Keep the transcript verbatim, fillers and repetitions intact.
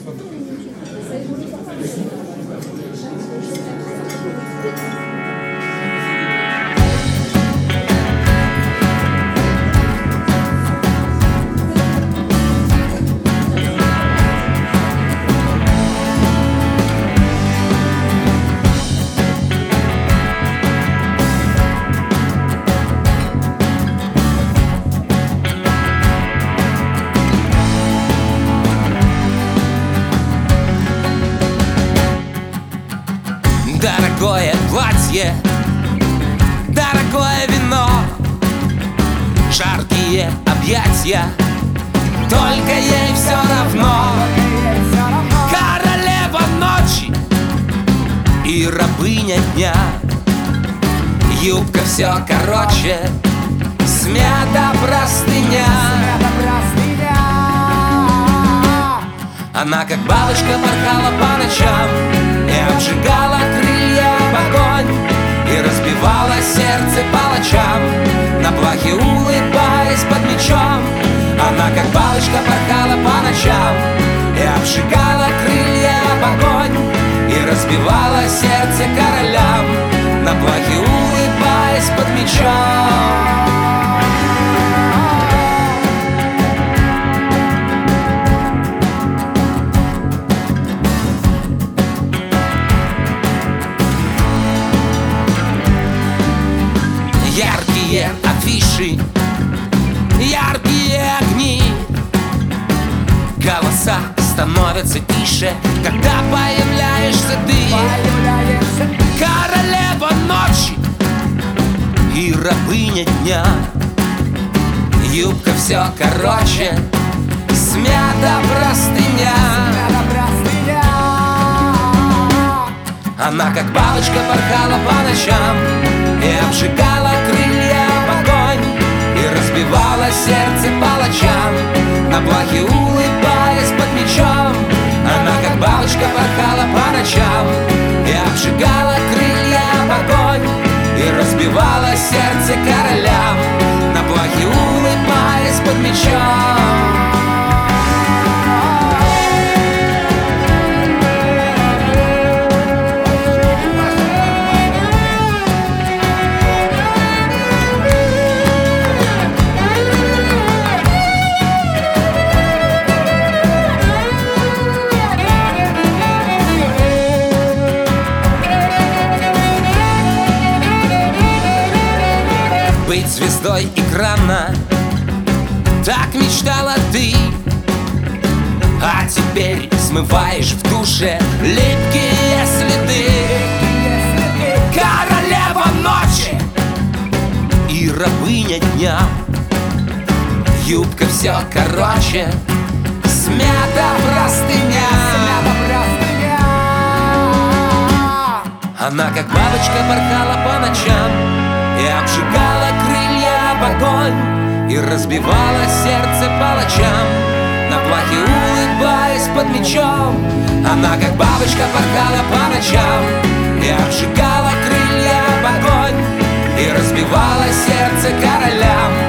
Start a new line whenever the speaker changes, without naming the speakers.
Дорогое платье, дорогое вино, жаркие объятия, только ей все равно. Королева ночи и рабыня дня, юбка все короче, смята простыня. Она как бабочка порхала по ночам и обжигала крылья в огонь, и разбивала сердце палачам, на плахе улыбаясь под мечом. Она как бабочка порхала по ночам и обжигала крылья в огонь, и разбивала сердце королям, на плахе улыбаясь под мечом. Яркие афиши, яркие огни, голоса становятся тише, когда появляешься ты. Королева ночи и рабыня дня, юбка все короче, смята простыня. Она как бабочка порхала по ночам и обжигала крылья в огонь, и разбивала сердце палачам, на плахе улыбаясь под мечом. Она как бабочка порхала по ночам и обжигала крылья в огонь, и разбивала сердце королям, на плахе улыбаясь под мечом. Быть звездой экрана, так мечтала ты, а теперь смываешь в душе липкие следы. Королева ночи и рабыня дня, юбка все короче, смята простыня. Она как бабочка порхала по ночам и обжигала крылья в огонь, и разбивала сердце палачам, на плахе улыбаясь под мечом. Она как бабочка порхала по ночам и обжигала крылья в огонь, и разбивала сердце королям,